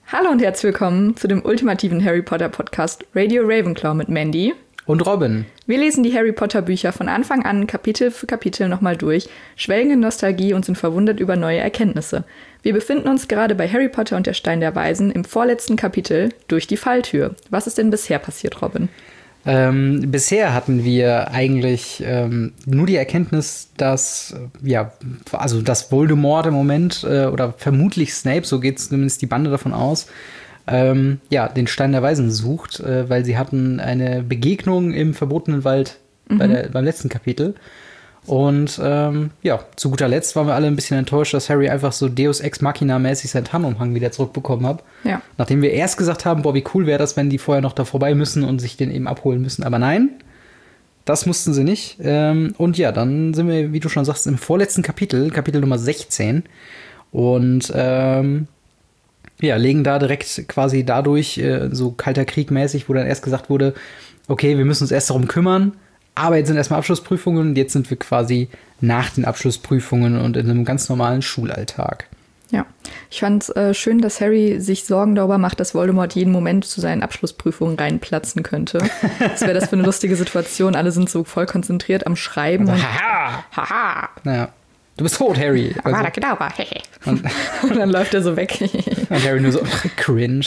Hallo und herzlich willkommen zu dem ultimativen Harry Potter Podcast Radio Ravenclaw mit Mandy und Robin. Wir lesen die Harry Potter Bücher von Anfang an Kapitel für Kapitel nochmal durch, schwelgen in Nostalgie und sind verwundert über neue Erkenntnisse. Wir befinden uns gerade bei Harry Potter und der Stein der Weisen im vorletzten Kapitel durch die Falltür. Was ist denn bisher passiert, Robin? Bisher hatten wir eigentlich nur die Erkenntnis, dass dass Voldemort im Moment oder vermutlich Snape, so geht zumindest die Bande davon aus, den Stein der Weisen sucht, weil sie hatten eine Begegnung im verbotenen Wald beim letzten Kapitel. Und zu guter Letzt waren wir alle ein bisschen enttäuscht, dass Harry einfach so Deus Ex Machina-mäßig seinen Tarnumhang wieder zurückbekommen hat. Ja. Nachdem wir erst gesagt haben, boah, wie cool wäre das, wenn die vorher noch da vorbei müssen und sich den eben abholen müssen. Aber nein, das mussten sie nicht. Und ja, dann sind wir, wie du schon sagst, im vorletzten Kapitel, Kapitel Nummer 16. Und legen da direkt quasi dadurch, so kalter Krieg mäßig, wo dann erst gesagt wurde, okay, wir müssen uns erst darum kümmern. Aber jetzt sind erstmal Abschlussprüfungen und jetzt sind wir quasi nach den Abschlussprüfungen und in einem ganz normalen Schulalltag. Ja, ich fand es schön, dass Harry sich Sorgen darüber macht, dass Voldemort jeden Moment zu seinen Abschlussprüfungen reinplatzen könnte. Was wäre das für eine lustige Situation? Alle sind so voll konzentriert am Schreiben. Also, haha! Haha! Naja. Du bist tot, Harry. Aber genau, und dann läuft er so weg. Und Harry nur so, cringe.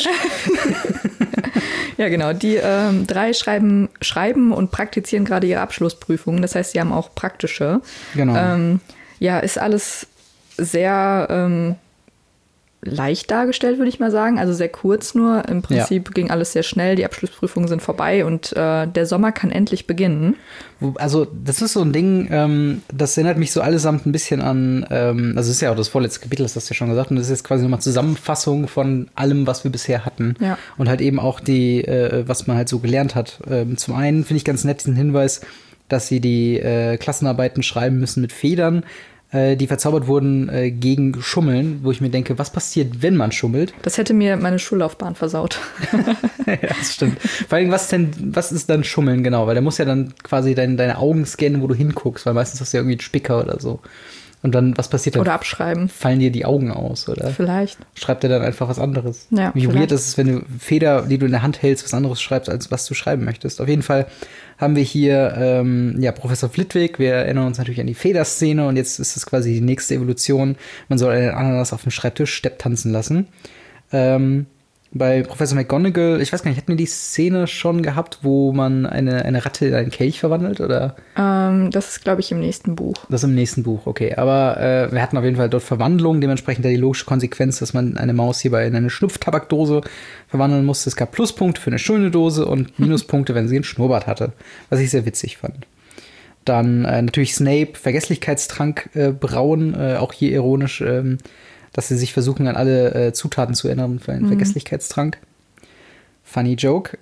Ja, genau. Die drei schreiben und praktizieren gerade ihre Abschlussprüfungen. Das heißt, sie haben auch praktische. Genau. Ist alles sehr leicht dargestellt, würde ich mal sagen. Also sehr kurz nur. Im Prinzip ging alles sehr schnell. Die Abschlussprüfungen sind vorbei und der Sommer kann endlich beginnen. Also das ist so ein Ding, das erinnert mich so allesamt ein bisschen an, es ist ja auch das vorletzte Kapitel, das hast du ja schon gesagt, und das ist jetzt quasi nochmal Zusammenfassung von allem, was wir bisher hatten. Ja. Und halt eben auch die, was man halt so gelernt hat. Zum einen finde ich ganz nett diesen Hinweis, dass sie die Klassenarbeiten schreiben müssen mit Federn, die verzaubert wurden gegen Schummeln, wo ich mir denke, was passiert, wenn man schummelt? Das hätte mir meine Schullaufbahn versaut. Ja, das stimmt. Vor allem, was ist dann Schummeln genau? Weil der muss ja dann quasi deine Augen scannen, wo du hinguckst, weil meistens hast du ja irgendwie einen Spicker oder so. Und dann, was passiert dann? Oder abschreiben. Fallen dir die Augen aus, oder? Vielleicht. Schreibt er dann einfach was anderes? Ja, wie weird ist es, wenn du Feder, die du in der Hand hältst, was anderes schreibst, als was du schreiben möchtest. Auf jeden Fall haben wir hier Professor Flitwick. Wir erinnern uns natürlich an die Federszene und jetzt ist es quasi die nächste Evolution. Man soll einen Ananas auf dem Schreibtisch Stepp tanzen lassen. Bei Professor McGonagall, ich weiß gar nicht, hatten wir die Szene schon gehabt, wo man eine Ratte in einen Kelch verwandelt, oder? Das ist, glaube ich, im nächsten Buch. Das ist im nächsten Buch, okay. Aber wir hatten auf jeden Fall dort Verwandlungen, dementsprechend die logische Konsequenz, dass man eine Maus hierbei in eine Schnupftabakdose verwandeln musste. Es gab Pluspunkte für eine schöne Dose und Minuspunkte, wenn sie einen Schnurrbart hatte, was ich sehr witzig fand. Dann natürlich Snape, Vergesslichkeitstrank brauen, auch hier ironisch, dass sie sich versuchen, an alle Zutaten zu erinnern für einen Vergesslichkeitstrank. Funny Joke.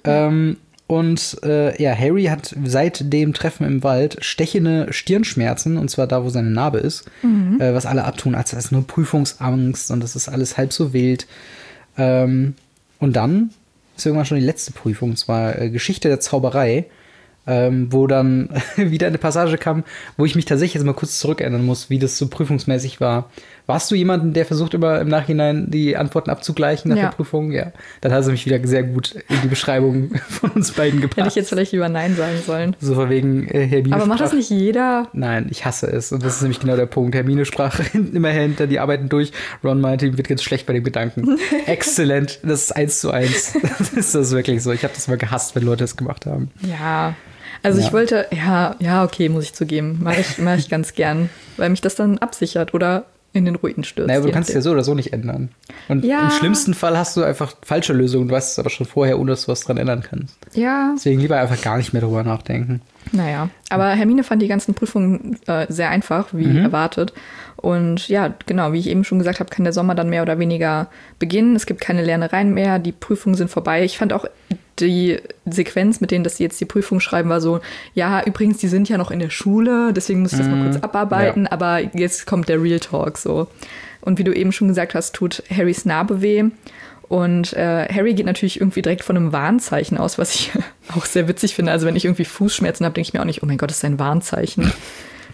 Harry hat seit dem Treffen im Wald stechende Stirnschmerzen, und zwar da, wo seine Narbe ist, was alle abtun, als das ist nur Prüfungsangst und das ist alles halb so wild. Und dann ist irgendwann schon die letzte Prüfung, und zwar Geschichte der Zauberei, wo dann wieder eine Passage kam, wo ich mich tatsächlich jetzt mal kurz zurückerinnern muss, wie das so prüfungsmäßig war. Warst du jemanden, der versucht, immer im Nachhinein die Antworten abzugleichen nach der Prüfung? Ja. Dann hast du mich wieder sehr gut in die Beschreibung von uns beiden gepasst. Hätte ich jetzt vielleicht lieber Nein sagen sollen. So von wegen Hermine. Aber macht das nicht jeder? Nein, ich hasse es. Und das ist nämlich genau der Punkt. Hermine sprach immer hinter die Arbeiten durch. Ron meinte, ihm wird jetzt schlecht bei den Gedanken. Exzellent. Das ist 1:1. Das ist das wirklich so. Ich habe das mal gehasst, wenn Leute das gemacht haben. Ja. Also ich wollte, okay, muss ich zugeben. Mache ich ganz gern, weil mich das dann absichert oder in den Ruin stürzt. Naja, aber du kannst es ja so oder so nicht ändern. Und im schlimmsten Fall hast du einfach falsche Lösungen. Du weißt es aber schon vorher, ohne dass du was dran ändern kannst. Ja. Deswegen lieber einfach gar nicht mehr drüber nachdenken. Naja, aber Hermine fand die ganzen Prüfungen sehr einfach, wie erwartet. Und ja, genau, wie ich eben schon gesagt habe, kann der Sommer dann mehr oder weniger beginnen. Es gibt keine Lernereien mehr, die Prüfungen sind vorbei. Ich fand auch die Sequenz, mit denen, dass sie jetzt die Prüfung schreiben, war so, ja, übrigens, die sind ja noch in der Schule, deswegen muss ich das mal kurz abarbeiten, aber jetzt kommt der Real Talk so. Und wie du eben schon gesagt hast, tut Harrys Narbe weh. Und Harry geht natürlich irgendwie direkt von einem Warnzeichen aus, was ich auch sehr witzig finde. Also wenn ich irgendwie Fußschmerzen habe, denke ich mir auch nicht, oh mein Gott, das ist ein Warnzeichen.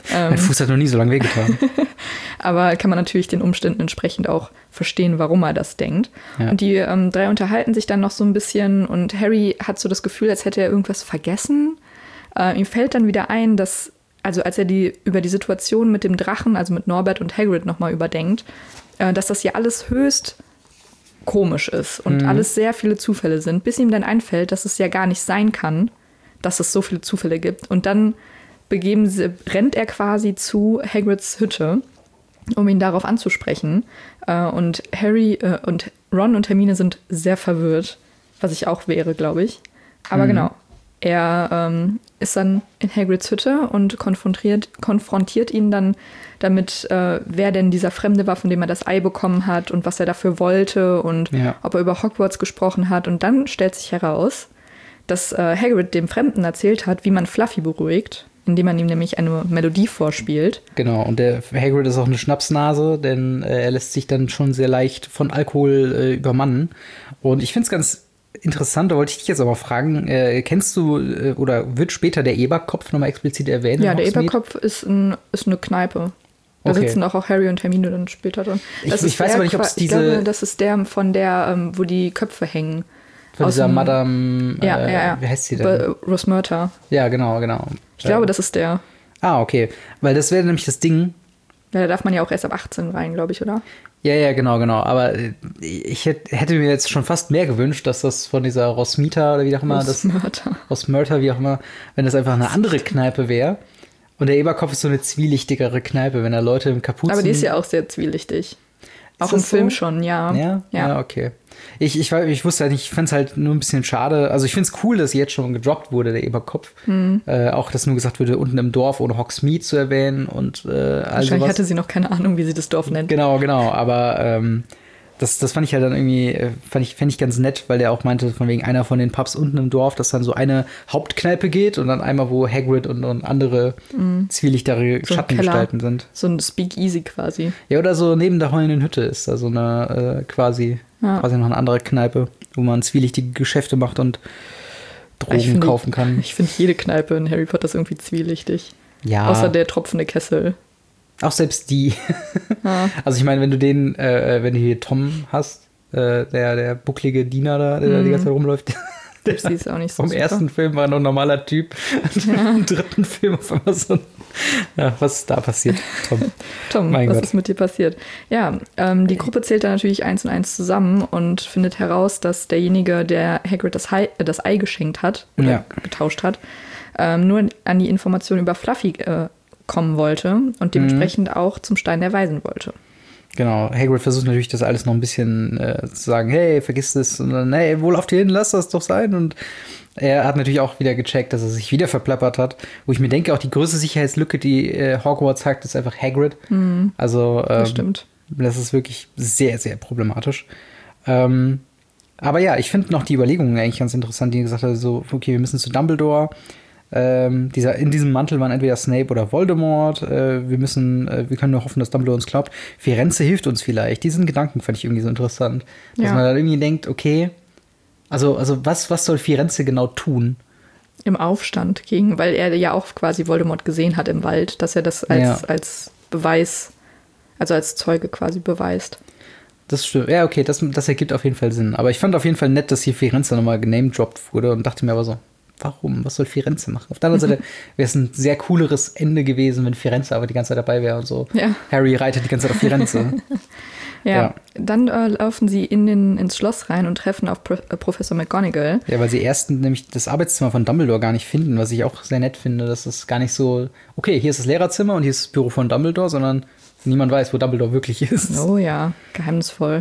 Mein Fuß hat noch nie so lange wehgetan. Aber kann man natürlich den Umständen entsprechend auch verstehen, warum er das denkt. Ja. Und die drei unterhalten sich dann noch so ein bisschen und Harry hat so das Gefühl, als hätte er irgendwas vergessen. Ihm fällt dann wieder ein, dass, also als er über die Situation mit dem Drachen, also mit Norbert und Hagrid nochmal überdenkt, dass das ja alles höchst komisch ist und alles sehr viele Zufälle sind, bis ihm dann einfällt, dass es ja gar nicht sein kann, dass es so viele Zufälle gibt. Und dann rennt er quasi zu Hagrids Hütte, um ihn darauf anzusprechen. Und Harry und Ron und Hermine sind sehr verwirrt, was ich auch wäre, glaube ich. Aber genau, er ist dann in Hagrids Hütte und konfrontiert ihn dann damit, wer denn dieser Fremde war, von dem er das Ei bekommen hat und was er dafür wollte und ob er über Hogwarts gesprochen hat. Und dann stellt sich heraus, dass Hagrid dem Fremden erzählt hat, wie man Fluffy beruhigt, indem man ihm nämlich eine Melodie vorspielt. Genau, und der Hagrid ist auch eine Schnapsnase, denn er lässt sich dann schon sehr leicht von Alkohol übermannen. Und ich finde es ganz interessant, da wollte ich dich jetzt aber fragen, kennst du oder wird später der Eberkopf nochmal explizit erwähnt? Ja, der Eberkopf ist eine Kneipe. Da sitzen auch Harry und Hermine dann später drin. Ich weiß aber nicht, ob es diese... Ich glaube, das ist der von der, wo die Köpfe hängen. Von dieser Madame, wie heißt sie denn? Rosmerta. Ja, genau. Ich glaube, das ist der. Ah, okay. Weil das wäre nämlich das Ding. Ja, da darf man ja auch erst ab 18 rein, glaube ich, oder? Ja, genau. Aber ich hätte mir jetzt schon fast mehr gewünscht, dass das von dieser Rosmita oder wie auch immer. Rosmerta, wie auch immer. Wenn das einfach eine andere Kneipe wäre. Und der Eberkopf ist so eine zwielichtigere Kneipe, wenn da Leute im Kapuzen... Aber die ist ja auch sehr zwielichtig. Auch im Film schon, ja. Ja, okay. Ich wusste halt nicht, ich fand es halt nur ein bisschen schade. Also ich finde es cool, dass jetzt schon gedroppt wurde, der Eberkopf. Auch, dass nur gesagt wurde, unten im Dorf ohne Hogsmeade zu erwähnen und Wahrscheinlich hatte sie noch keine Ahnung, wie sie das Dorf nennt. Genau. Aber das fand ich halt dann irgendwie, fände ich ganz nett, weil der auch meinte, von wegen einer von den Pubs unten im Dorf, dass dann so eine Hauptkneipe geht und dann einmal, wo Hagrid und andere zwielichtere so Schattengestalten sind. So ein Speakeasy quasi. Ja, oder so neben der heulenden Hütte ist da so eine quasi noch eine andere Kneipe, wo man zwielichtige Geschäfte macht und Drogen kaufen kann. Ich finde jede Kneipe in Harry Potter ist irgendwie zwielichtig. Ja. Außer der tropfende Kessel. Auch selbst die. Ja. Also ich meine, wenn du hier Tom hast, der bucklige Diener da, der da die ganze Zeit rumläuft, der ist auch nicht so vom super. Ersten Film war noch ein normaler Typ. Im dritten Film auf einmal so ein... Ja, was ist da passiert, Tom? Tom, was ist mit dir passiert? Ja, die Gruppe zählt da natürlich 1 und 1 zusammen und findet heraus, dass derjenige, der Hagrid das Ei geschenkt hat oder getauscht hat, nur an die Information über Fluffy kommen wollte und dementsprechend auch zum Stein der Weisen wollte. Genau, Hagrid versucht natürlich das alles noch ein bisschen zu sagen, hey, vergiss das und dann, hey, wo lauft ihr hin, lass das doch sein und er hat natürlich auch wieder gecheckt, dass er sich wieder verplappert hat, wo ich mir denke, auch die größte Sicherheitslücke, die Hogwarts hat, ist einfach Hagrid. Also, das stimmt. Das ist wirklich sehr, sehr problematisch. Aber ja, ich finde noch die Überlegungen eigentlich ganz interessant, die gesagt hat, so, okay, wir müssen zu Dumbledore. In diesem Mantel waren entweder Snape oder Voldemort. Wir können nur hoffen, dass Dumbledore uns glaubt. Firenze hilft uns vielleicht. Diesen Gedanken fand ich irgendwie so interessant. Dass man dann irgendwie denkt, okay, also was soll Firenze genau tun? Im Aufstand gegen, weil er ja auch quasi Voldemort gesehen hat im Wald, dass er das als Beweis, also als Zeuge quasi beweist. Das stimmt. Ja, okay, das ergibt auf jeden Fall Sinn. Aber ich fand auf jeden Fall nett, dass hier Firenze nochmal genamedroppt wurde und dachte mir aber so, warum? Was soll Firenze machen? Auf der anderen Seite wäre es ein sehr cooleres Ende gewesen, wenn Firenze aber die ganze Zeit dabei wäre und so. Ja. Harry reitet die ganze Zeit auf Firenze. Ja, dann laufen sie ins Schloss rein und treffen auf Professor McGonagall. Ja, weil sie erst nämlich das Arbeitszimmer von Dumbledore gar nicht finden, was ich auch sehr nett finde. Das ist gar nicht so, okay, hier ist das Lehrerzimmer und hier ist das Büro von Dumbledore, sondern niemand weiß, wo Dumbledore wirklich ist. Oh ja, geheimnisvoll.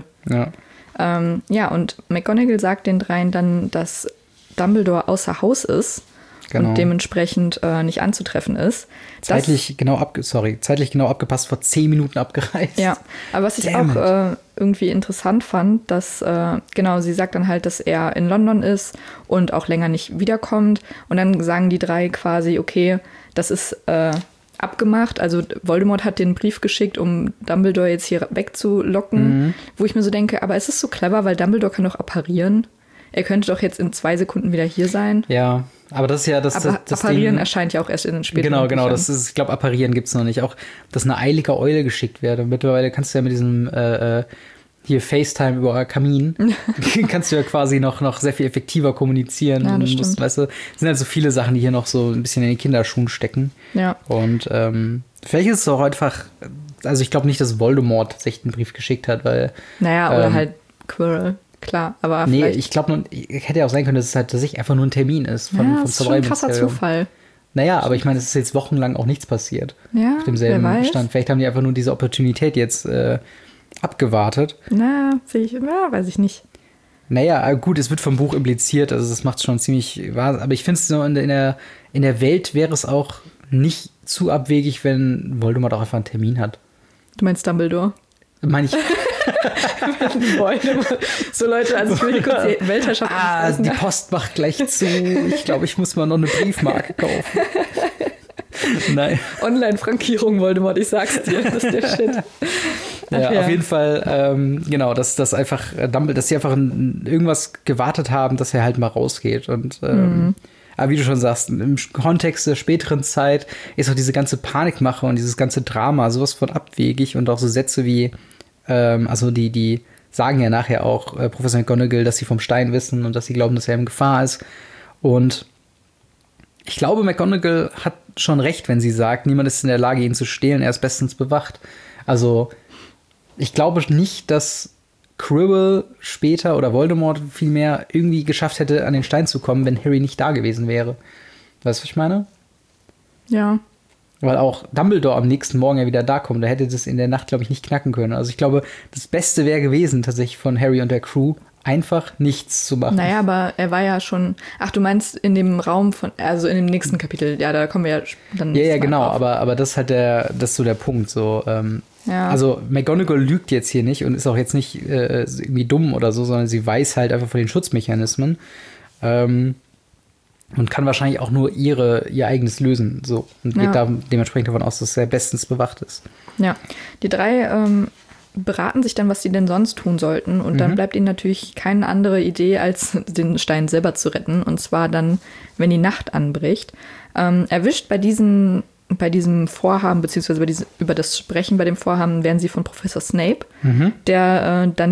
Ja. Und McGonagall sagt den dreien dann, dass Dumbledore außer Haus ist und dementsprechend nicht anzutreffen ist. Zeitlich genau abgepasst, vor 10 Minuten abgereist. Ja, aber was ich auch irgendwie interessant fand, dass, sie sagt dann halt, dass er in London ist und auch länger nicht wiederkommt. Und dann sagen die drei quasi, okay, das ist abgemacht. Also Voldemort hat den Brief geschickt, um Dumbledore jetzt hier wegzulocken. Wo ich mir so denke, aber es ist so clever, weil Dumbledore kann doch apparieren. er könnte doch jetzt in 2 Sekunden wieder hier sein. Ja, aber das ist ja das Apparieren Ding. erscheint ja auch erst in den späteren Genau, Büchern. ich glaube, Apparieren gibt es noch nicht. Auch, dass eine eilige Eule geschickt werde. Mittlerweile kannst du ja mit diesem hier FaceTime über Kamin, kannst du ja quasi noch sehr viel effektiver kommunizieren. Ja, das stimmt. Weißt du, es sind halt so viele Sachen, die hier noch so ein bisschen in den Kinderschuhen stecken. Ja. Und vielleicht ist es auch einfach, also ich glaube nicht, dass Voldemort tatsächlich einen Brief geschickt hat, weil Naja, oder halt Quirrell, klar. Aber nee, vielleicht, ich glaube, hätte ja auch sein können, dass es halt tatsächlich einfach nur ein Termin ist ja, vom das ist schon ein krasser Zaubereiministerium. Zufall. Naja, aber ich meine, es ist jetzt wochenlang auch nichts passiert. Ja, Auf demselben wer weiß. Stand. Vielleicht haben die einfach nur diese Opportunität jetzt abgewartet. Na, weiß ich nicht. Naja, gut, es wird vom Buch impliziert, also das macht es schon ziemlich wahr. Aber ich finde es so, in der Welt wäre es auch nicht zu abwegig, wenn Voldemort auch einfach einen Termin hat. Du meinst Dumbledore? Meine ich. Voldemort. So Leute, also ich will hier kurz die Weltherrschaft Die Post macht gleich zu. Ich glaube, ich muss mal noch eine Briefmarke kaufen. Nein. Online-Frankierung Voldemort, ich sag's dir, das ist der Shit. Ja, ja. auf jeden Fall, genau, dass sie einfach irgendwas gewartet haben, dass er halt mal rausgeht. Und aber wie du schon sagst, im Kontext der späteren Zeit ist auch diese ganze Panikmache und dieses ganze Drama sowas von abwegig und auch so Sätze wie, also die sagen ja nachher auch Professor McGonagall, dass sie vom Stein wissen und dass sie glauben, dass er in Gefahr ist. Und ich glaube, McGonagall hat schon recht, wenn sie sagt, niemand ist in der Lage, ihn zu stehlen, er ist bestens bewacht. Also ich glaube nicht, dass Quirrell später oder Voldemort vielmehr irgendwie geschafft hätte, an den Stein zu kommen, wenn Harry nicht da gewesen wäre. Weißt du, was ich meine? Ja. Weil auch Dumbledore am nächsten Morgen ja wieder da kommt. Da hätte das in der Nacht, glaube ich, nicht knacken können. Also ich glaube, das Beste wäre gewesen, tatsächlich von Harry und der Crew, einfach nichts zu machen. Naja, aber er war ja schon. Ach, du meinst in dem Raum also in dem nächsten Kapitel. Ja, da kommen wir ja dann. Ja, genau, aber das ist halt das ist so der Punkt. So, ja. Also McGonagall lügt jetzt hier nicht und ist auch jetzt nicht irgendwie dumm oder so, sondern sie weiß halt einfach von den Schutzmechanismen und kann wahrscheinlich auch nur ihr eigenes lösen. So, und geht da dementsprechend davon aus, dass er bestens bewacht ist. Ja, die 3 beraten sich dann, was sie denn sonst tun sollten. Und dann bleibt ihnen natürlich keine andere Idee, als den Stein selber zu retten. Und zwar dann, wenn die Nacht anbricht. Erwischt bei diesem Vorhaben, beziehungsweise über das Sprechen bei dem Vorhaben, werden sie von Professor Snape, der dann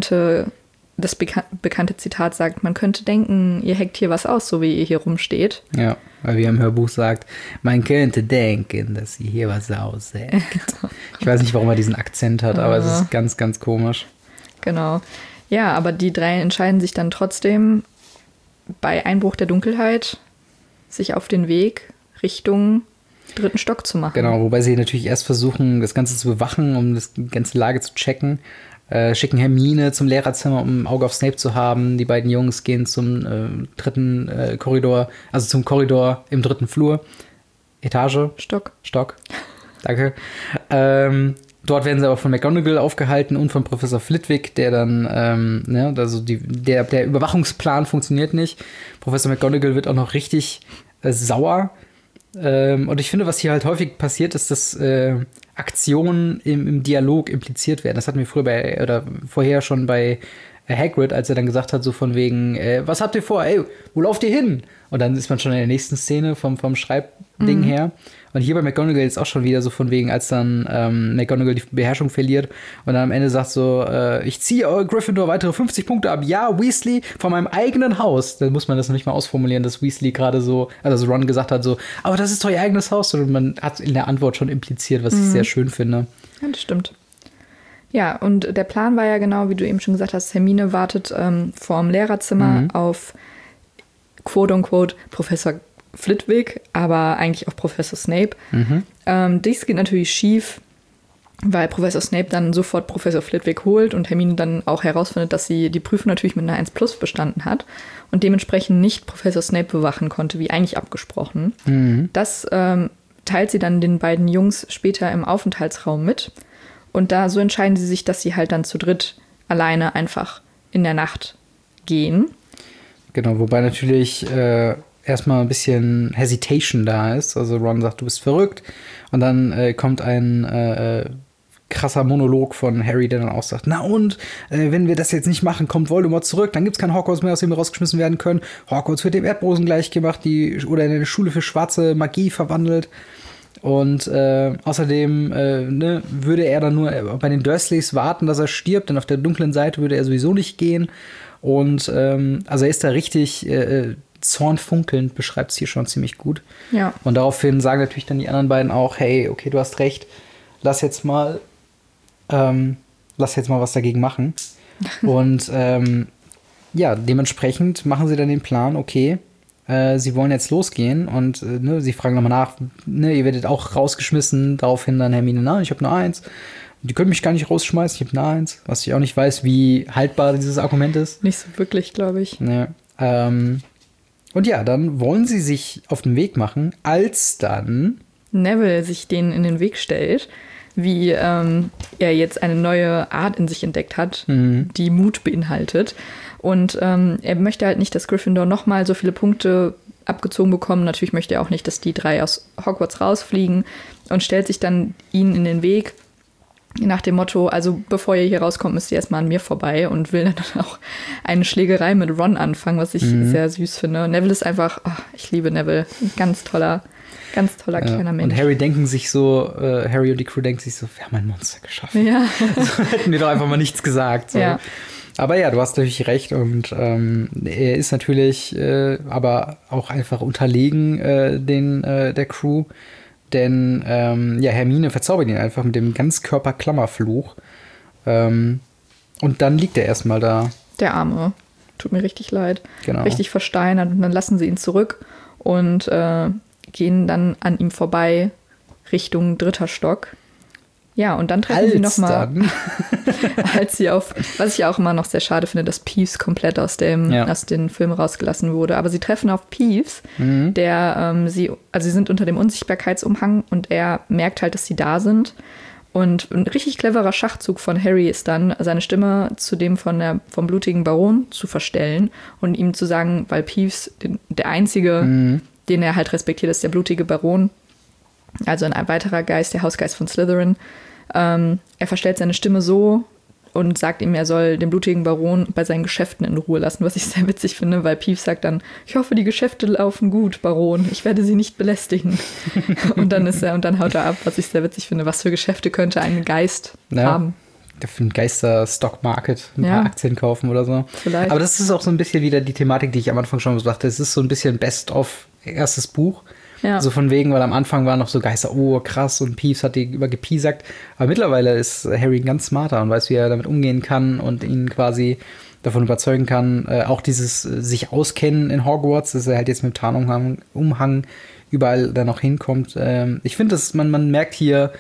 das bekannte Zitat sagt, man könnte denken, ihr hackt hier was aus, so wie ihr hier rumsteht. Ja, weil wie im Hörbuch sagt, man könnte denken, dass sie hier was aushackt. Ich weiß nicht, warum er diesen Akzent hat, aber es ist ganz, ganz komisch. Genau. Ja, aber die 3 entscheiden sich dann trotzdem, bei Einbruch der Dunkelheit sich auf den Weg Richtung 3. Stock zu machen. Genau, wobei sie natürlich erst versuchen, das Ganze zu bewachen, um die ganze Lage zu checken. Schicken Hermine zum Lehrerzimmer, um ein Auge auf Snape zu haben. Die beiden Jungs gehen zum 3. Korridor, also zum Korridor im 3. Flur. Etage? Stock. Danke. Dort werden sie aber von McGonagall aufgehalten und von Professor Flitwick, der dann, also der Überwachungsplan funktioniert nicht. Professor McGonagall wird auch noch richtig sauer. Und ich finde, was hier halt häufig passiert, ist, dass Aktionen im Dialog impliziert werden. Das hatten wir vorher schon bei Hagrid, als er dann gesagt hat, so von wegen, was habt ihr vor? Ey, wo lauft ihr hin? Und dann ist man schon in der nächsten Szene vom Schreibding her. Und hier bei McGonagall ist auch schon wieder so von wegen, als dann McGonagall die Beherrschung verliert und dann am Ende sagt so, ich ziehe Gryffindor weitere 50 Punkte ab. Ja, Weasley, von meinem eigenen Haus. Da muss man das noch nicht mal ausformulieren, dass Weasley gerade so, also Ron gesagt hat so, aber das ist doch ihr eigenes Haus. Und man hat in der Antwort schon impliziert, was ich sehr schön finde. Ja, das stimmt. Ja, und der Plan war ja genau, wie du eben schon gesagt hast, Hermine wartet vorm Lehrerzimmer auf quote-unquote Professor Flitwick, aber eigentlich auch Professor Snape. Dies geht natürlich schief, weil Professor Snape dann sofort Professor Flitwick holt und Hermine dann auch herausfindet, dass sie die Prüfung natürlich mit einer 1+ bestanden hat und dementsprechend nicht Professor Snape bewachen konnte, wie eigentlich abgesprochen. Das teilt sie dann den beiden Jungs später im Aufenthaltsraum mit. Und so entscheiden sie sich, dass sie halt dann zu dritt alleine einfach in der Nacht gehen. Genau, wobei natürlich erstmal ein bisschen Hesitation da ist. Also Ron sagt, du bist verrückt. Und dann kommt ein krasser Monolog von Harry, der dann auch sagt, na und, wenn wir das jetzt nicht machen, kommt Voldemort zurück, dann gibt's kein Hogwarts mehr, aus dem wir rausgeschmissen werden können. Hogwarts wird dem Erdboden gleichgemacht, oder in eine Schule für schwarze Magie verwandelt. Und außerdem würde er dann nur bei den Dursleys warten, dass er stirbt, denn auf der dunklen Seite würde er sowieso nicht gehen. Und also er ist da richtig zornfunkelnd, beschreibt es hier schon ziemlich gut. Ja. Und daraufhin sagen natürlich dann die anderen beiden auch, hey, okay, du hast recht, lass jetzt mal was dagegen machen. Und ja, dementsprechend machen sie dann den Plan, okay, sie wollen jetzt losgehen und sie fragen nochmal nach, ihr werdet auch rausgeschmissen, daraufhin dann Hermine, nein, ich habe nur 1. Die können mich gar nicht rausschmeißen, ich habe nur 1, was ich auch nicht weiß, wie haltbar dieses Argument ist. Nicht so wirklich, glaube ich. Ja, und ja, dann wollen sie sich auf den Weg machen, als dann Neville sich denen in den Weg stellt, wie er jetzt eine neue Art in sich entdeckt hat, die Mut beinhaltet. Und er möchte halt nicht, dass Gryffindor nochmal so viele Punkte abgezogen bekommen. Natürlich möchte er auch nicht, dass die 3 aus Hogwarts rausfliegen und stellt sich dann ihnen in den Weg nach dem Motto, also bevor ihr hier rauskommt, müsst ihr erstmal an mir vorbei und will dann auch eine Schlägerei mit Ron anfangen, was ich sehr süß finde. Neville ist einfach, ich liebe Neville, ein ganz toller kleiner Mensch. Und Harry und die Crew denken sich so, wir haben ein Monster geschaffen. Ja. Also, hätten wir doch einfach mal nichts gesagt. So. Ja. Aber ja, du hast natürlich recht und er ist natürlich aber auch einfach unterlegen der Crew, denn Hermine verzaubert ihn einfach mit dem Ganzkörper-Klammerfluch und dann liegt er erstmal da. Der Arme. Tut mir richtig leid. Genau. Richtig versteinert und dann lassen sie ihn zurück und gehen dann an ihm vorbei Richtung 3. Stock. Ja, und dann treffen sie nochmal, als sie was ich auch immer noch sehr schade finde, dass Peeves komplett aus den Filmen rausgelassen wurde. Aber sie treffen auf Peeves, der sie sind unter dem Unsichtbarkeitsumhang und er merkt halt, dass sie da sind. Und ein richtig cleverer Schachzug von Harry ist dann, seine Stimme zu dem vom blutigen Baron zu verstellen und ihm zu sagen, weil Peeves der einzige, den er halt respektiert, ist der blutige Baron. Also ein weiterer Geist, der Hausgeist von Slytherin. Er verstellt seine Stimme so und sagt ihm, er soll den blutigen Baron bei seinen Geschäften in Ruhe lassen, was ich sehr witzig finde, weil Peeves sagt dann, ich hoffe, die Geschäfte laufen gut, Baron, ich werde sie nicht belästigen. und dann haut er ab, was ich sehr witzig finde. Was für Geschäfte könnte ein Geist haben? Für einen Geister-Stock-Market ein paar Aktien kaufen oder so. Vielleicht. Aber das ist auch so ein bisschen wieder die Thematik, die ich am Anfang schon gesagt habe. Es ist so ein bisschen Best-of erstes Buch. Ja. So von wegen, weil am Anfang waren noch so Geister, oh krass, und Peeves hat die übergepiesackt. Aber mittlerweile ist Harry ganz smarter und weiß, wie er damit umgehen kann und ihn quasi davon überzeugen kann. Auch dieses sich auskennen in Hogwarts, dass er halt jetzt mit Tarnumhang überall da noch hinkommt. Ich finde, dass man merkt hier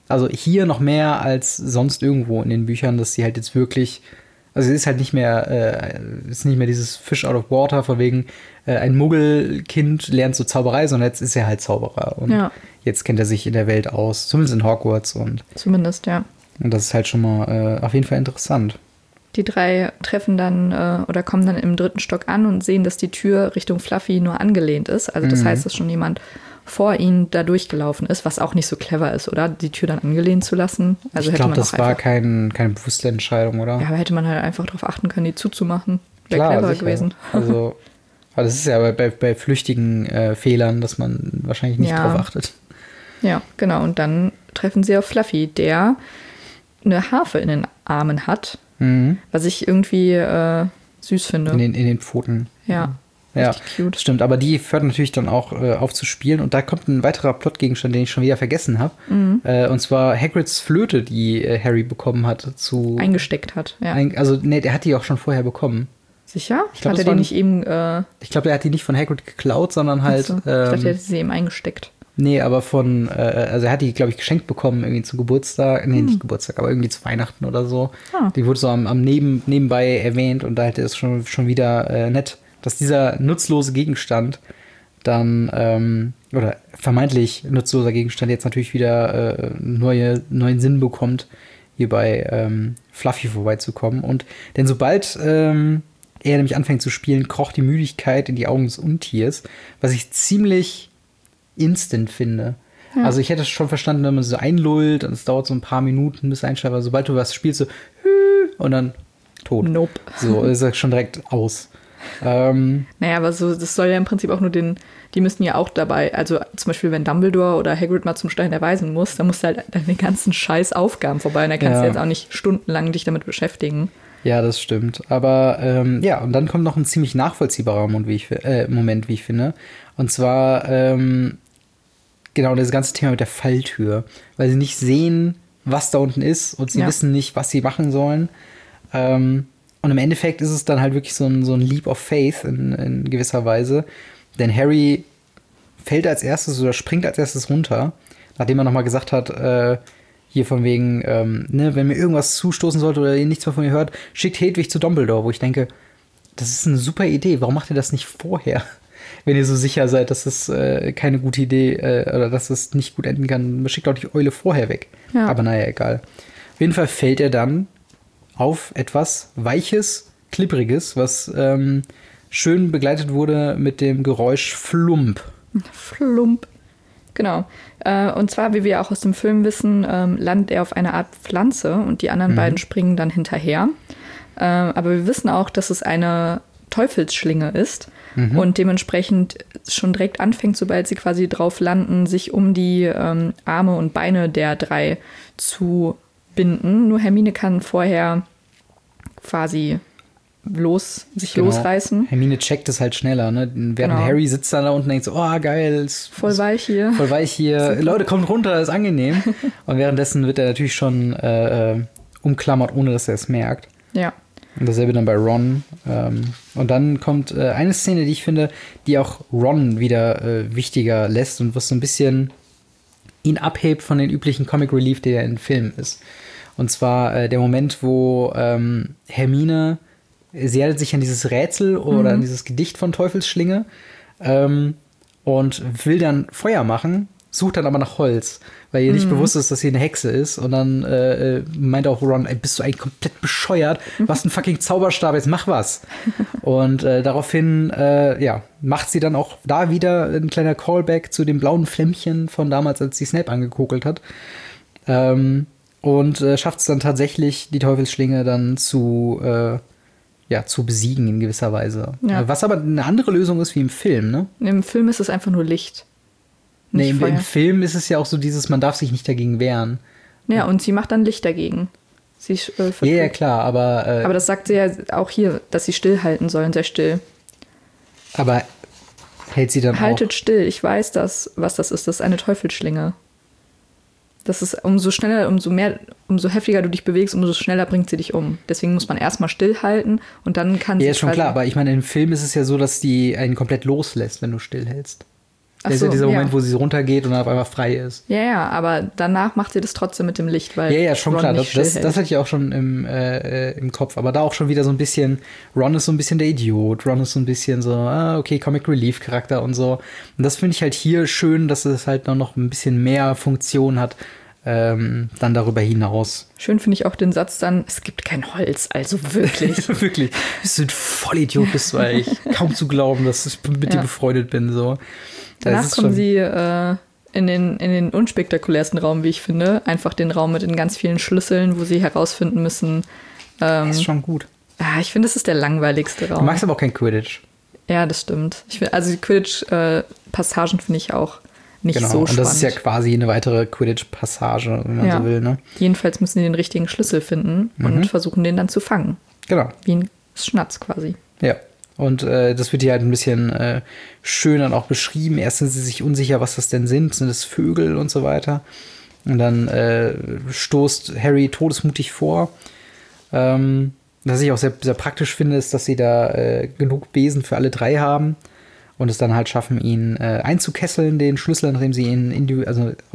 noch mehr als sonst irgendwo in den Büchern, dass sie halt jetzt wirklich, also es ist halt nicht mehr dieses Fish out of water, von wegen ein Muggelkind lernt so Zauberei, sondern jetzt ist er halt Zauberer. Und jetzt kennt er sich in der Welt aus, zumindest in Hogwarts. Zumindest, ja. Und das ist halt schon mal auf jeden Fall interessant. Die 3 treffen dann oder kommen dann im 3. Stock an und sehen, dass die Tür Richtung Fluffy nur angelehnt ist. Also das heißt, dass schon jemand vor ihnen da durchgelaufen ist, was auch nicht so clever ist, oder? Die Tür dann angelehnt zu lassen. Also ich glaube, das war keine bewusste Entscheidung, oder? Ja, aber hätte man halt einfach darauf achten können, die zuzumachen. Wäre clever sicher gewesen. Also, aber das ist ja bei flüchtigen Fehlern, dass man wahrscheinlich nicht drauf achtet. Ja, genau. Und dann treffen sie auf Fluffy, der eine Harfe in den Armen hat, was ich irgendwie süß finde. In den Pfoten. Ja. Ja, cute. Stimmt, aber die hört natürlich dann auch auf zu spielen und da kommt ein weiterer Plotgegenstand, den ich schon wieder vergessen habe. Und zwar Hagrids Flöte, die Harry bekommen hat. Eingesteckt hat, ja. Der hat die auch schon vorher bekommen. Sicher? Ich glaub, hat er die nicht eben... Ich glaube, er hat die nicht von Hagrid geklaut, sondern halt... ich dachte, er hätte sie eben eingesteckt. Nee, aber er hat die, glaube ich, geschenkt bekommen, irgendwie zu Geburtstag. Nee, nicht Geburtstag, aber irgendwie zu Weihnachten oder so. Die wurde so am nebenbei erwähnt und da hätte es schon wieder nett, dass dieser nutzlose Gegenstand dann, oder vermeintlich nutzloser Gegenstand jetzt natürlich wieder neuen Sinn bekommt, hier bei Fluffy vorbeizukommen. Denn sobald er nämlich anfängt zu spielen, krocht die Müdigkeit in die Augen des Untiers, was ich ziemlich instant finde. Ja. Also ich hätte schon verstanden, wenn man so einlullt und es dauert so ein paar Minuten bis einschläft, aber sobald du was spielst, so und dann tot. Nope. So ist er schon direkt aus. Naja, aber so, das soll ja im Prinzip auch nur die müssen ja auch dabei, also zum Beispiel, wenn Dumbledore oder Hagrid mal zum Stein der Weisen muss, dann musst du halt deine ganzen scheiß Aufgaben vorbei und da kannst du jetzt auch nicht stundenlang dich damit beschäftigen. Ja, das stimmt. Aber ja, und dann kommt noch ein ziemlich nachvollziehbarer Moment, wie ich finde. Und zwar genau das ganze Thema mit der Falltür. Weil sie nicht sehen, was da unten ist und sie wissen nicht, was sie machen sollen. Und im Endeffekt ist es dann halt wirklich so ein Leap of Faith in gewisser Weise. Denn Harry fällt als erstes oder springt als erstes runter, nachdem er nochmal gesagt hat, hier von wegen, wenn mir irgendwas zustoßen sollte oder ihr nichts mehr von mir hört, schickt Hedwig zu Dumbledore, wo ich denke, das ist eine super Idee, warum macht ihr das nicht vorher? Wenn ihr so sicher seid, dass es keine gute Idee oder dass es nicht gut enden kann, schickt auch die Eule vorher weg. Ja. Aber naja, egal. Auf jeden Fall fällt er dann auf etwas Weiches, Klippriges, was schön begleitet wurde mit dem Geräusch Flump. Flump. Genau. Und zwar, wie wir auch aus dem Film wissen, landet er auf einer Art Pflanze und die anderen beiden springen dann hinterher. Aber wir wissen auch, dass es eine Teufelsschlinge ist und dementsprechend schon direkt anfängt, sobald sie quasi drauf landen, sich um die Arme und Beine der drei zu binden. Nur Hermine kann vorher quasi losreißen. Hermine checkt es halt schneller, ne? Während Harry sitzt dann da unten und denkt so, oh geil, ist voll weich hier. Voll weich hier. Leute, kommt runter, ist angenehm. Und währenddessen wird er natürlich schon umklammert, ohne dass er es merkt. Ja. Und dasselbe dann bei Ron. Und dann kommt eine Szene, die ich finde, die auch Ron wieder wichtiger lässt und was so ein bisschen ihn abhebt von den üblichen Comic Relief, der ja in Filmen ist. Und zwar der Moment, wo Hermine, sie erinnert sich an dieses Rätsel oder an dieses Gedicht von Teufelsschlinge und will dann Feuer machen, sucht dann aber nach Holz, weil ihr nicht bewusst ist, dass sie eine Hexe ist. Und dann meint auch Ron, ey, bist du eigentlich komplett bescheuert? Was ein fucking Zauberstab, jetzt mach was. Und daraufhin macht sie dann auch da wieder ein kleiner Callback zu dem blauen Flämmchen von damals, als sie Snape angekokelt hat. Und schafft es dann tatsächlich, die Teufelsschlinge dann zu besiegen in gewisser Weise. Ja. Was aber eine andere Lösung ist wie im Film, ne? Im Film ist es einfach nur Licht. Nee, im Film ist es ja auch so dieses, man darf sich nicht dagegen wehren. Ja, und sie macht dann Licht dagegen. Ja, klar, aber... aber das sagt sie ja auch hier, dass sie stillhalten sollen, sehr still. Aber hält sie dann Haltet still, ich weiß was das ist. Das ist eine Teufelsschlinge. Das ist umso schneller, umso heftiger du dich bewegst, umso schneller bringt sie dich um. Deswegen muss man erstmal stillhalten und dann kann sie. Ja, ist schon klar, aber ich meine, im Film ist es ja so, dass die einen komplett loslässt, wenn du stillhältst. Das ist ja dieser Moment, wo sie runtergeht und dann auf einmal frei ist. Ja, aber danach macht sie das trotzdem mit dem Licht, weil. Ja, schon Ron klar, das hatte ich auch schon im Kopf. Aber da auch schon wieder so ein bisschen, Ron ist so ein bisschen der Idiot, Ron ist so ein bisschen so, okay, Comic Relief Charakter und so. Und das finde ich halt hier schön, dass es halt noch ein bisschen mehr Funktion hat, dann darüber hinaus. Schön finde ich auch den Satz dann, es gibt kein Holz, also wirklich. Wirklich, bist du ein Vollidiot, bist du eigentlich. Kaum zu glauben, dass ich mit dir befreundet bin, so. Danach kommen sie in den unspektakulärsten Raum, wie ich finde. Einfach den Raum mit den ganz vielen Schlüsseln, wo sie herausfinden müssen. Das ist schon gut. Ich finde, das ist der langweiligste Raum. Du magst aber auch kein Quidditch. Ja, das stimmt. Also die Quidditch-Passagen finde ich auch nicht so spannend. Und das ist ja quasi eine weitere Quidditch-Passage, wenn man so will. Ne? Jedenfalls müssen sie den richtigen Schlüssel finden und versuchen, den dann zu fangen. Genau. Wie ein Schnatz quasi. Ja. Und das wird hier halt ein bisschen schön dann auch beschrieben. Erst sind sie sich unsicher, was das denn sind. Sind es Vögel und so weiter? Und dann stoßt Harry todesmutig vor. Was ich auch sehr, sehr praktisch finde, ist, dass sie da genug Besen für alle drei haben und es dann halt schaffen, ihn einzukesseln, den Schlüssel, nachdem sie ihn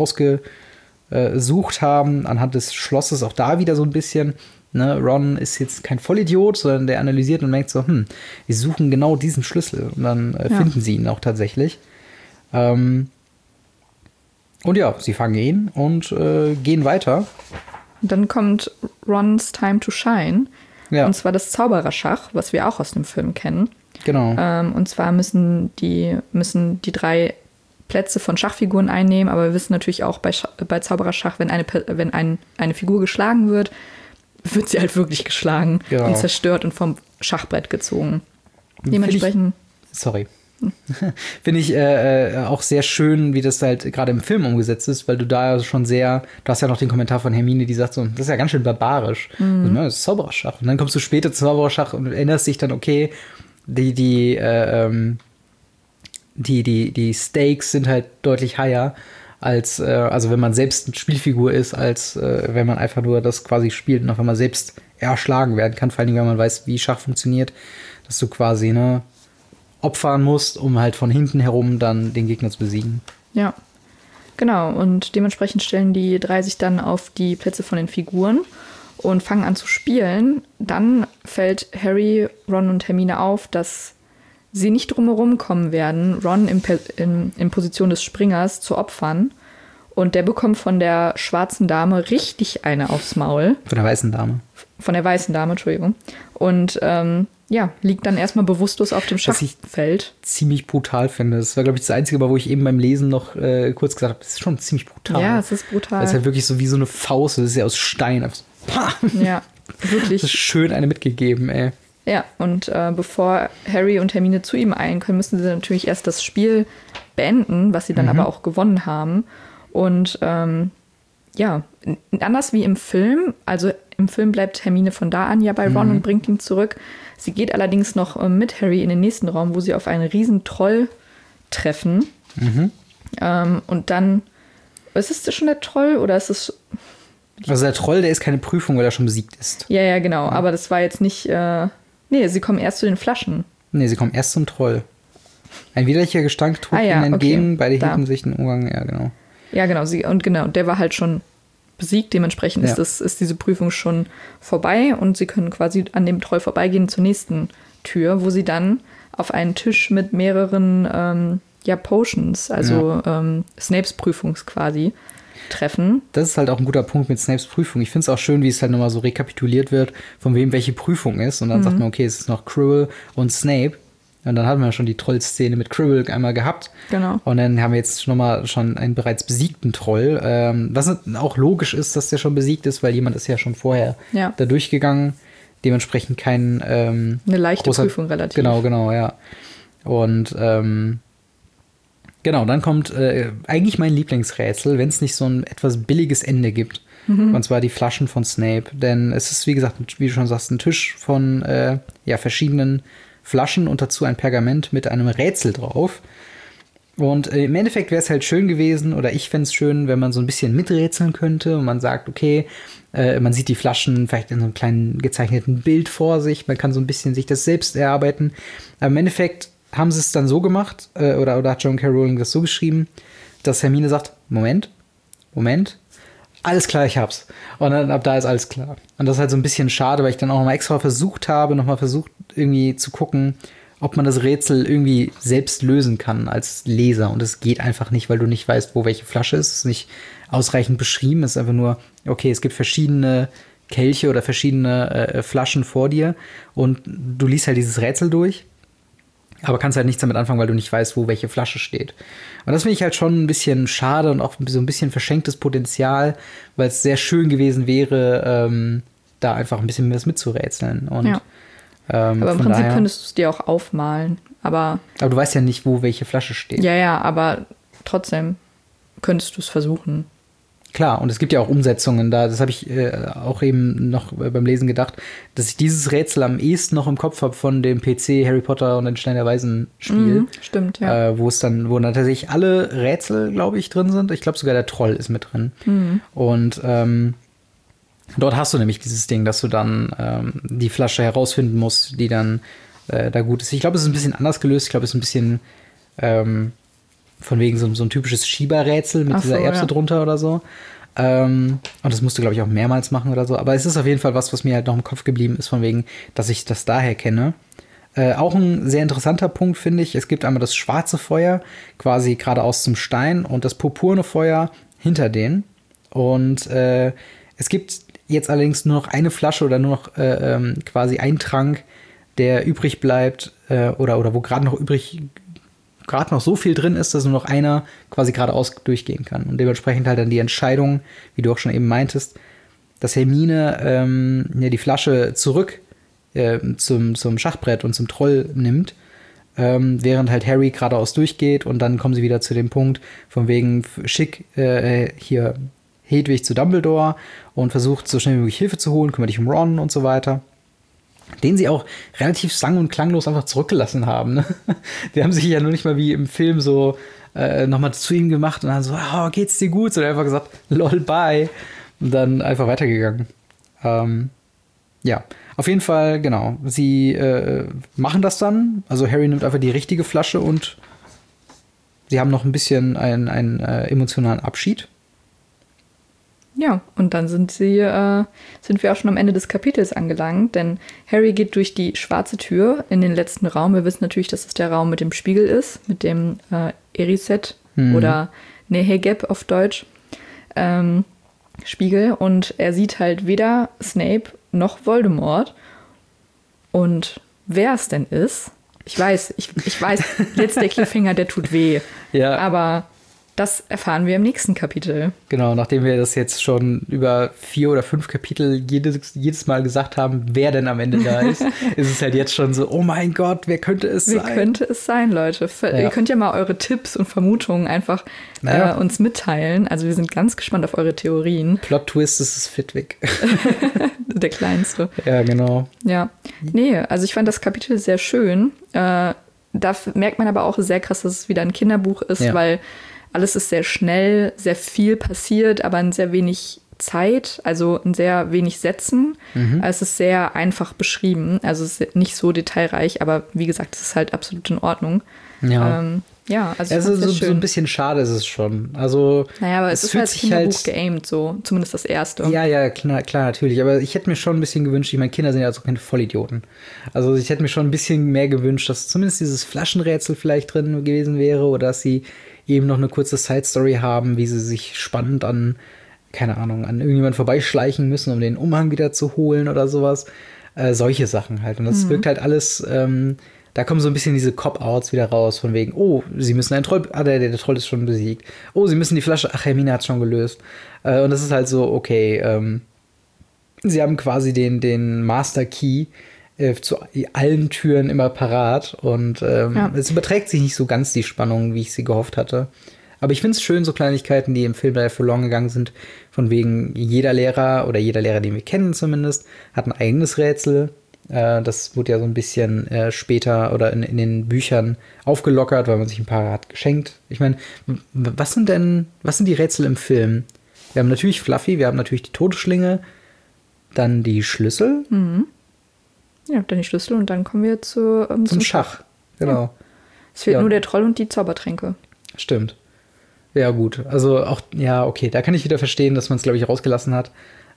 ausgesucht haben, anhand des Schlosses. Auch da wieder so ein bisschen. Ne, Ron ist jetzt kein Vollidiot, sondern der analysiert und merkt so, wir suchen genau diesen Schlüssel. Und dann finden sie ihn auch tatsächlich. Und ja, sie fangen ihn und gehen weiter. Und dann kommt Rons Time to Shine. Ja. Und zwar das Zaubererschach, was wir auch aus dem Film kennen. Genau. Und zwar müssen die drei Plätze von Schachfiguren einnehmen, aber wir wissen natürlich auch bei Zaubererschach, wenn eine Figur geschlagen wird sie halt wirklich geschlagen und zerstört und vom Schachbrett gezogen. Dementsprechend. Finde ich auch sehr schön, wie das halt gerade im Film umgesetzt ist, weil du da schon du hast ja noch den Kommentar von Hermine, die sagt so, das ist ja ganz schön barbarisch. Also, das ist Zaubererschach. Und dann kommst du später zu Zaubererschach und erinnerst dich dann, okay, die Stakes sind halt deutlich higher als, also wenn man selbst eine Spielfigur ist, als wenn man einfach nur das quasi spielt und auf einmal selbst erschlagen werden kann, vor allem, wenn man weiß, wie Schach funktioniert, dass du quasi, opfern musst, um halt von hinten herum dann den Gegner zu besiegen. Ja, genau. Und dementsprechend stellen die 3 sich dann auf die Plätze von den Figuren und fangen an zu spielen. Dann fällt Harry, Ron und Hermine auf, dass sie nicht drumherum kommen werden, Ron in Position des Springers zu opfern. Und der bekommt von der schwarzen Dame richtig eine aufs Maul. Von der weißen Dame. Von der weißen Dame, Entschuldigung. Und liegt dann erstmal bewusstlos auf dem Schachfeld. Was ich ziemlich brutal finde. Das war, glaube ich, das Einzige Mal, wo ich eben beim Lesen noch kurz gesagt habe, das ist schon ziemlich brutal. Ja, es ist brutal. Das ist halt wirklich so wie so eine Faust. Das ist ja aus Stein. Einfach so, ja, wirklich. Das ist schön eine mitgegeben, ey. Ja, und bevor Harry und Hermine zu ihm eilen können, müssen sie natürlich erst das Spiel beenden, was sie dann aber auch gewonnen haben. Und anders wie im Film, also im Film bleibt Hermine von da an ja bei Ron und bringt ihn zurück. Sie geht allerdings noch mit Harry in den nächsten Raum, wo sie auf einen riesen Troll treffen. Und dann, ist es schon der Troll oder ist es... Also der Troll, der ist keine Prüfung, weil er schon besiegt ist. Ja, genau. Ja. Aber das war jetzt nicht... sie kommen erst zu den Flaschen. Nee, sie kommen erst zum Troll. Ein widerlicher Gestank trug ihnen entgegen, beide hielten sich den Umgang, ja, genau. Ja, genau. Der war halt schon besiegt. Dementsprechend ist diese Prüfung schon vorbei und sie können quasi an dem Troll vorbeigehen zur nächsten Tür, wo sie dann auf einen Tisch mit mehreren Potions, also Snapes Prüfungs quasi, treffen. Das ist halt auch ein guter Punkt mit Snapes Prüfung. Ich finde es auch schön, wie es halt nochmal so rekapituliert wird, von wem welche Prüfung ist. Und dann sagt man, okay, es ist noch Quirrell und Snape. Und dann hatten wir schon die Trollszene mit Quirrell einmal gehabt. Genau. Und dann haben wir jetzt schon einen bereits besiegten Troll. Was auch logisch ist, dass der schon besiegt ist, weil jemand ist ja schon vorher da durchgegangen. Dementsprechend kein eine leichte Prüfung relativ. Genau, ja. Und dann kommt eigentlich mein Lieblingsrätsel, wenn es nicht so ein etwas billiges Ende gibt. Und zwar die Flaschen von Snape. Denn es ist, wie gesagt, wie du schon sagst, ein Tisch von verschiedenen Flaschen und dazu ein Pergament mit einem Rätsel drauf. Und im Endeffekt wäre es halt schön gewesen, oder ich fände es schön, wenn man so ein bisschen miträtseln könnte und man sagt, okay, man sieht die Flaschen vielleicht in so einem kleinen gezeichneten Bild vor sich, man kann so ein bisschen sich das selbst erarbeiten. Aber im Endeffekt haben sie es dann so gemacht, oder hat John K. Rowling das so geschrieben, dass Hermine sagt, Moment, alles klar, ich hab's. Und dann ab da ist alles klar. Und das ist halt so ein bisschen schade, weil ich dann auch nochmal extra versucht irgendwie zu gucken, ob man das Rätsel irgendwie selbst lösen kann als Leser. Und es geht einfach nicht, weil du nicht weißt, wo welche Flasche ist. Es ist nicht ausreichend beschrieben. Es ist einfach nur, okay, es gibt verschiedene Kelche oder verschiedene Flaschen vor dir. Und du liest halt dieses Rätsel durch. Aber kannst halt nichts damit anfangen, weil du nicht weißt, wo welche Flasche steht. Und das finde ich halt schon ein bisschen schade und auch so ein bisschen verschenktes Potenzial, weil es sehr schön gewesen wäre, da einfach ein bisschen was mitzurätseln. Und, aber im Prinzip könntest du es dir auch aufmalen. Aber du weißt ja nicht, wo welche Flasche steht. Ja, aber trotzdem könntest du es versuchen. Klar, und es gibt ja auch Umsetzungen da, das habe ich auch eben noch beim Lesen gedacht, dass ich dieses Rätsel am ehesten noch im Kopf habe von dem PC Harry Potter und den Stein der Weisen Spiel. Stimmt, ja. Wo dann tatsächlich alle Rätsel, glaube ich, drin sind. Ich glaube sogar der Troll ist mit drin. Und dort hast du nämlich dieses Ding, dass du dann die Flasche herausfinden musst, die dann da gut ist. Ich glaube, es ist ein bisschen anders gelöst. Ich glaube, es ist ein bisschen von wegen so ein typisches Schieberrätsel mit dieser Erbse drunter oder so. Und das musst du, glaube ich, auch mehrmals machen oder so. Aber es ist auf jeden Fall was mir halt noch im Kopf geblieben ist, von wegen, dass ich das daher kenne. Auch ein sehr interessanter Punkt, finde ich. Es gibt einmal das schwarze Feuer, quasi geradeaus zum Stein, und das purpurne Feuer hinter denen. Und es gibt jetzt allerdings nur noch eine Flasche oder nur noch quasi ein Trank, der übrig bleibt oder wo gerade noch übrig gerade noch so viel drin ist, dass nur noch einer quasi geradeaus durchgehen kann. Und dementsprechend halt dann die Entscheidung, wie du auch schon eben meintest, dass Hermine die Flasche zurück zum Schachbrett und zum Troll nimmt, während halt Harry geradeaus durchgeht und dann kommen sie wieder zu dem Punkt, von wegen schick hier Hedwig zu Dumbledore und versucht so schnell wie möglich Hilfe zu holen, kümmere dich um Ron und so weiter. Den sie auch relativ sang- und klanglos einfach zurückgelassen haben. Ne? Die haben sich ja nur nicht mal wie im Film so nochmal zu ihm gemacht und dann so, oh, geht's dir gut? Sondern einfach gesagt, lol, bye. Und dann einfach weitergegangen. Ja, auf jeden Fall, genau. Sie machen das dann. Also Harry nimmt einfach die richtige Flasche und sie haben noch ein bisschen einen emotionalen Abschied. Ja, und dann sind wir auch schon am Ende des Kapitels angelangt, denn Harry geht durch die schwarze Tür in den letzten Raum. Wir wissen natürlich, dass es der Raum mit dem Spiegel ist, mit dem Erised oder Nehegeb auf Deutsch. Spiegel. Und er sieht halt weder Snape noch Voldemort. Und wer es denn ist, ich weiß, jetzt der Cliffhanger, der tut weh. Ja. Aber das erfahren wir im nächsten Kapitel. Genau, nachdem wir das jetzt schon über 4 oder 5 Kapitel jedes Mal gesagt haben, wer denn am Ende da ist, ist es halt jetzt schon so, oh mein Gott, wer könnte es sein? Wer könnte es sein, Leute? Ihr könnt ja mal eure Tipps und Vermutungen einfach uns mitteilen. Also wir sind ganz gespannt auf eure Theorien. Plot-Twist, es ist Flitwick. Der kleinste. Ja, genau. Ja, nee, also ich fand das Kapitel sehr schön. Da merkt man aber auch sehr krass, dass es wieder ein Kinderbuch ist, weil alles ist sehr schnell, sehr viel passiert, aber in sehr wenig Zeit, also in sehr wenig Sätzen. Es ist sehr einfach beschrieben, also es ist nicht so detailreich, aber wie gesagt, es ist halt absolut in Ordnung. Ja, also also so ein bisschen schade ist es schon. Also naja, aber es ist halt Kinderbuch geaimt, so zumindest das erste. Ja, klar, natürlich. Aber ich hätte mir schon ein bisschen gewünscht, ich meine, Kinder sind ja so keine Vollidioten. Also ich hätte mir schon ein bisschen mehr gewünscht, dass zumindest dieses Flaschenrätsel vielleicht drin gewesen wäre oder dass sie eben noch eine kurze Side-Story haben, wie sie sich spannend an irgendjemand vorbeischleichen müssen, um den Umhang wieder zu holen oder sowas. Solche Sachen halt. Und das wirkt halt alles, da kommen so ein bisschen diese Cop-Outs wieder raus, von wegen, oh, sie müssen einen Troll, der Troll ist schon besiegt. Oh, sie müssen die Flasche, ach, Hermine hat schon gelöst. Und das ist halt so, okay, sie haben quasi den Master Key zu allen Türen immer parat und es überträgt sich nicht so ganz die Spannung, wie ich sie gehofft hatte. Aber ich finde es schön, so Kleinigkeiten, die im Film da verloren gegangen sind, von wegen jeder Lehrer, den wir kennen zumindest, hat ein eigenes Rätsel. Das wurde ja so ein bisschen später oder in den Büchern aufgelockert, weil man sich ein paar hat geschenkt. Ich meine, was sind die Rätsel im Film? Wir haben natürlich Fluffy, wir haben natürlich die Todesschlinge, dann die Schlüssel. Ja, dann die Schlüssel und dann kommen wir zum Schach. Genau. Ja. Es fehlt nur der Troll und die Zaubertränke. Stimmt. Ja, gut. Also auch, ja, okay, da kann ich wieder verstehen, dass man es, glaube ich, rausgelassen hat.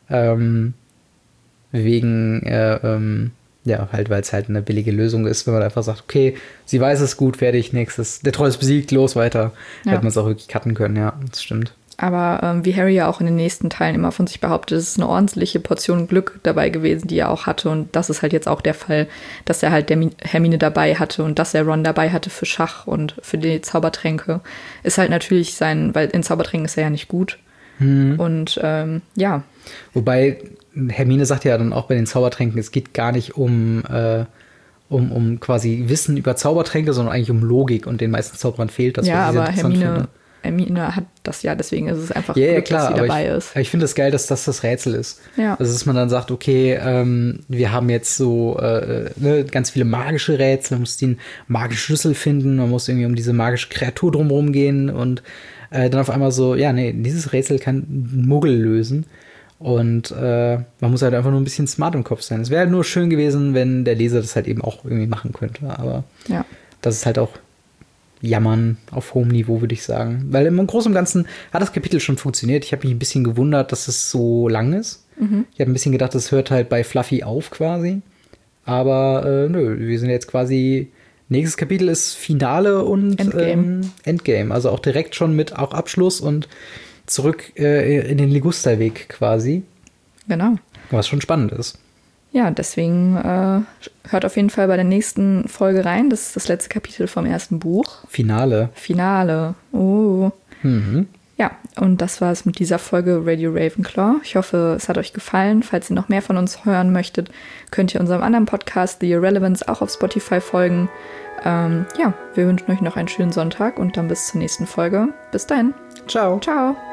Wegen, halt, weil es halt eine billige Lösung ist, wenn man einfach sagt, okay, sie weiß es gut, fertig, nächstes. Der Troll ist besiegt, los, weiter. Ja. Hätte man es auch wirklich cutten können, ja, das stimmt. Aber wie Harry ja auch in den nächsten Teilen immer von sich behauptet, es ist eine ordentliche Portion Glück dabei gewesen, die er auch hatte. Und das ist halt jetzt auch der Fall, dass er halt Hermine dabei hatte und dass er Ron dabei hatte für Schach und für die Zaubertränke. Ist halt natürlich weil in Zaubertränken ist er ja nicht gut. Und ja. Wobei Hermine sagt ja dann auch bei den Zaubertränken, es geht gar nicht um quasi Wissen über Zaubertränke, sondern eigentlich um Logik und den meisten Zauberern fehlt das. Ja, aber Hermine hat das ja, deswegen ist es einfach Glück, dass sie dabei ist. Ich finde es geil, dass das Rätsel ist. Ja. Also, dass man dann sagt, okay, wir haben jetzt so ganz viele magische Rätsel, man muss den magischen Schlüssel finden, man muss irgendwie um diese magische Kreatur drumherum gehen und dann auf einmal so, ja, nee, dieses Rätsel kann ein Muggel lösen. Und man muss halt einfach nur ein bisschen smart im Kopf sein. Es wäre halt nur schön gewesen, wenn der Leser das halt eben auch irgendwie machen könnte. Aber das ist halt auch Jammern auf hohem Niveau, würde ich sagen. Weil im Großen und Ganzen hat das Kapitel schon funktioniert. Ich habe mich ein bisschen gewundert, dass es so lang ist. Ich habe ein bisschen gedacht, es hört halt bei Fluffy auf quasi. Aber nö, wir sind jetzt quasi, nächstes Kapitel ist Finale und Endgame. Also auch direkt schon mit auch Abschluss und zurück in den Ligusterweg quasi. Genau. Was schon spannend ist. Ja, deswegen hört auf jeden Fall bei der nächsten Folge rein. Das ist das letzte Kapitel vom ersten Buch. Finale. Oh. Mhm. Ja, und das war es mit dieser Folge Radio Ravenclaw. Ich hoffe, es hat euch gefallen. Falls ihr noch mehr von uns hören möchtet, könnt ihr unserem anderen Podcast The Irrelevance auch auf Spotify folgen. Ja, wir wünschen euch noch einen schönen Sonntag und dann bis zur nächsten Folge. Bis dahin. Ciao. Ciao.